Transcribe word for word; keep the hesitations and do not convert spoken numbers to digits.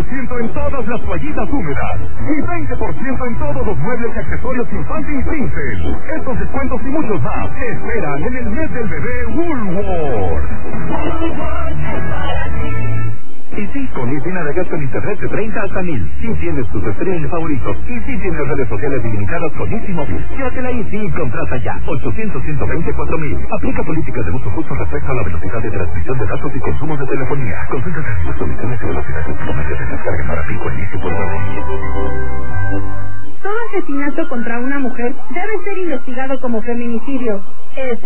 ciento en todas las toallitas húmedas y veinte por ciento en todos los muebles y accesorios infantil Princess. Estos descuentos y muchos más te esperan en el mes del bebé Woolworth. Y sí, con Easy navegas con internet de treinta hasta mil. Si tienes tus streaming favoritos y si tienes redes sociales ilimitadas con Easy Móvil. Llévatela Easy y contrata ya. ochocientos, ciento veinte, cuatro mil. Aplica políticas de uso justo respecto a la velocidad de transmisión de datos y consumo de telefonía. Consulta términos, condiciones y velocidades promedio de descarga para pico en Easy punto com. Todo asesinato contra una mujer debe ser investigado como feminicidio. Este